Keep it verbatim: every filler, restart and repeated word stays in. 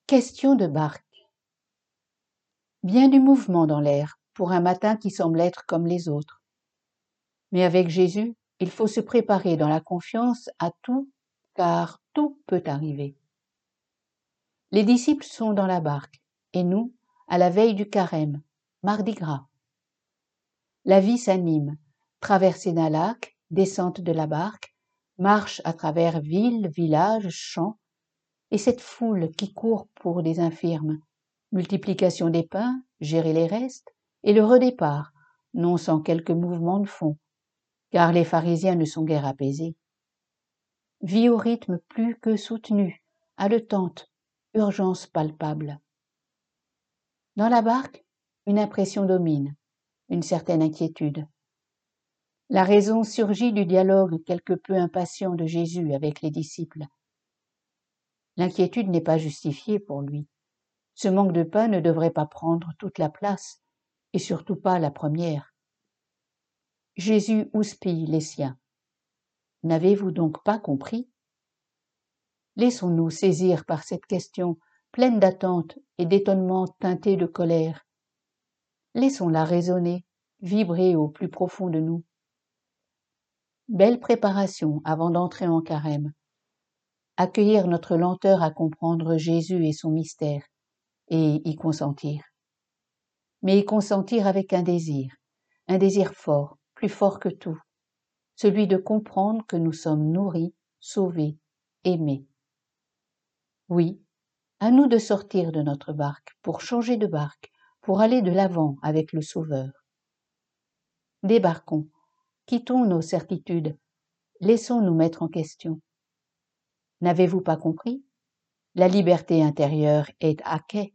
Question de barque. Bien du mouvement dans l'air pour un matin qui semble être comme les autres. Mais avec Jésus, il faut se préparer dans la confiance à tout, car tout peut arriver. Les disciples sont dans la barque, et nous, à la veille du carême, mardi gras. La vie s'anime, traversée d'un lac, descente de la barque, marche à travers villes, villages, champs, et cette foule qui court pour des infirmes, multiplication des pains, gérer les restes, et le redépart, non sans quelques mouvements de fond, car les pharisiens ne sont guère apaisés. Vie au rythme plus que soutenu, haletante, urgence palpable. Dans la barque, une impression domine, une certaine inquiétude. La raison surgit du dialogue quelque peu impatient de Jésus avec les disciples. L'inquiétude n'est pas justifiée pour lui. Ce manque de pain ne devrait pas prendre toute la place, et surtout pas la première. Jésus houspille les siens. N'avez-vous donc pas compris? Laissons-nous saisir par cette question pleine d'attente et d'étonnement teinté de colère. Laissons-la résonner, vibrer au plus profond de nous. Belle préparation avant d'entrer en carême. Accueillir notre lenteur à comprendre Jésus et son mystère, et y consentir. Mais y consentir avec un désir, un désir fort, plus fort que tout, celui de comprendre que nous sommes nourris, sauvés, aimés. Oui, à nous de sortir de notre barque, pour changer de barque, pour aller de l'avant avec le Sauveur. Débarquons, quittons nos certitudes, laissons-nous mettre en question. N'avez-vous pas compris? La liberté intérieure est à quai.